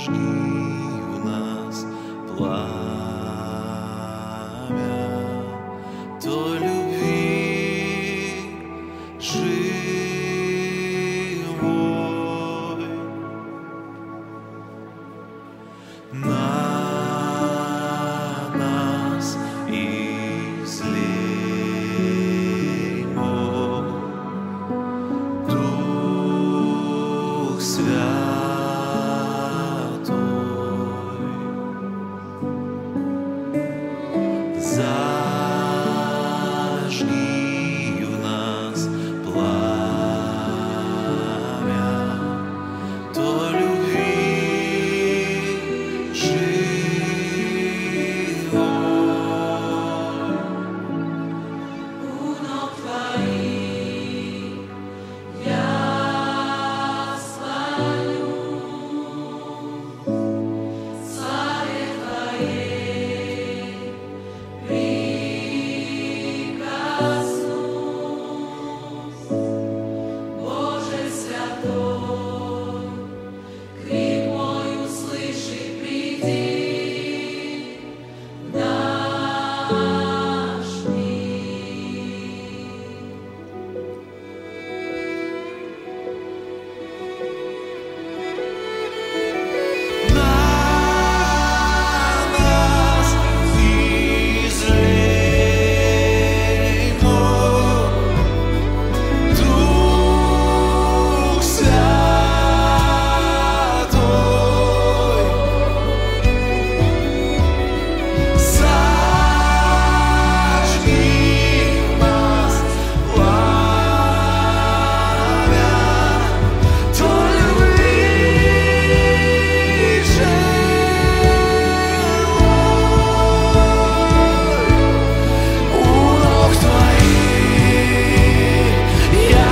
в нас пламя той любви живой. На нас излей, о Дух Святой, зажги в нас пламя той любви живой. У ног Твоих я склонюсь, славе Твоей прикоснусь. Боже святой, крик мой услыши, приди в наш мир. На нас излей, о Дух Святой, зажги в нас пламя той любви живой. У ног Твоих я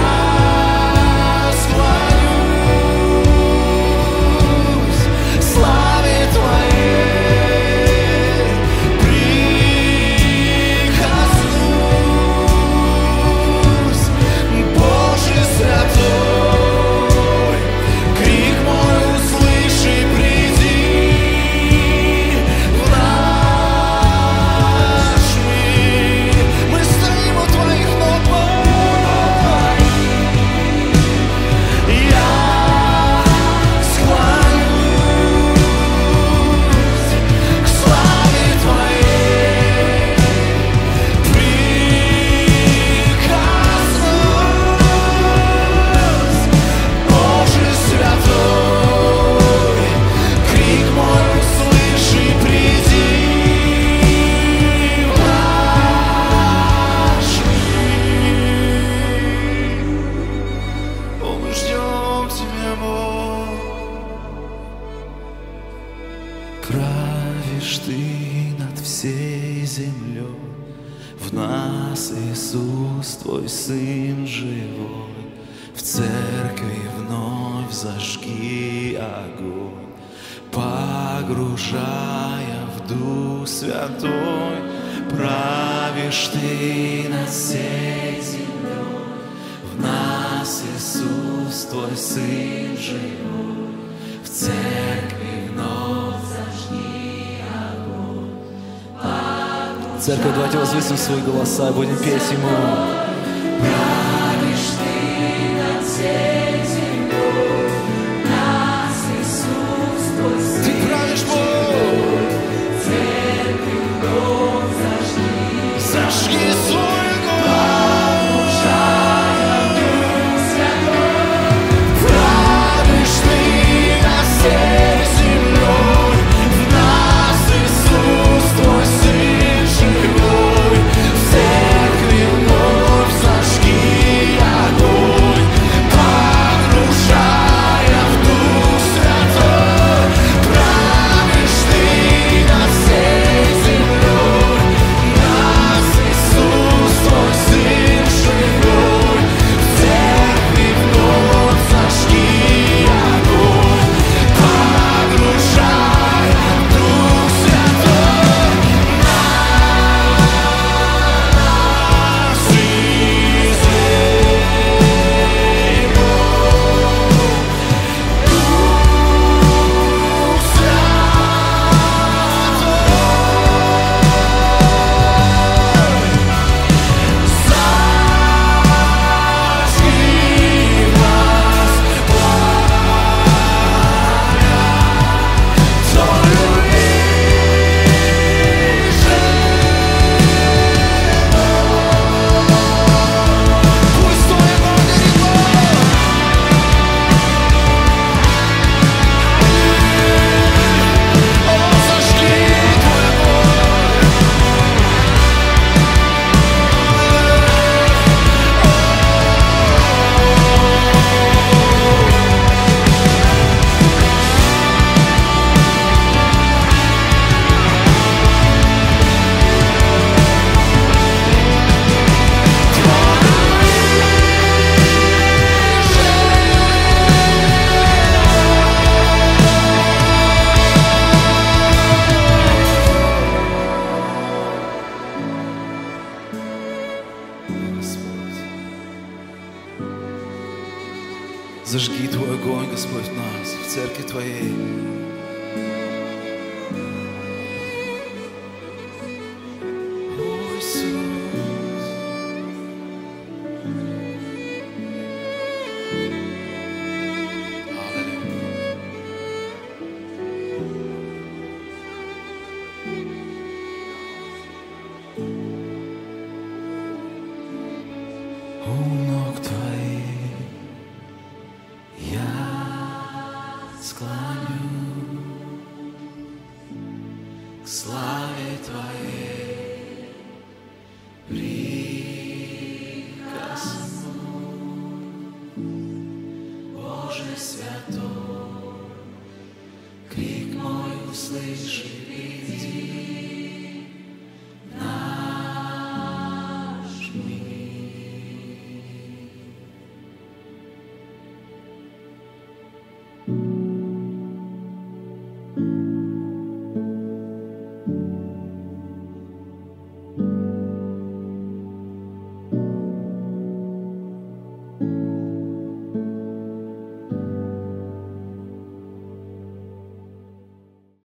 склонюсь, славе Твоей прикоснусь. Боже святой, крик мой услыши, приди в наш мир. Мы стоим у Твоих ног, я склонюсь к славе Твоей, прикоснусь. Боже святой, крик мой услыши, приди в наш мир. О, мы ждем Тебя, Бог. Правишь Ты над всей землей, в нас Иисус, Твой Сын живой. В церкви вновь зажги огонь, погружая в Дух Святой. Правишь Ты над всей землей, в нас Иисус, Твой Сын живой. В церкви вновь зажги огонь. Церковь, давайте возвысим свои голоса и будем петь Ему. Правишь Ты над всей землей, нас Иисус, Твой Сын. Ты правишь, Бог, Церкви вновь зажги, зажги свой огонь. погружая в Дух Святой. Правишь Ты над всей землей, в нас Иисус, Твой Сын живой. В церкви вновь зажги Зажги Твой огонь, Господь, в нас, в церкви Твоей. О, Иисус. У ног Твоих я склоню к славе Твоей прикосну. Боже святой, крик мой услыши, приди.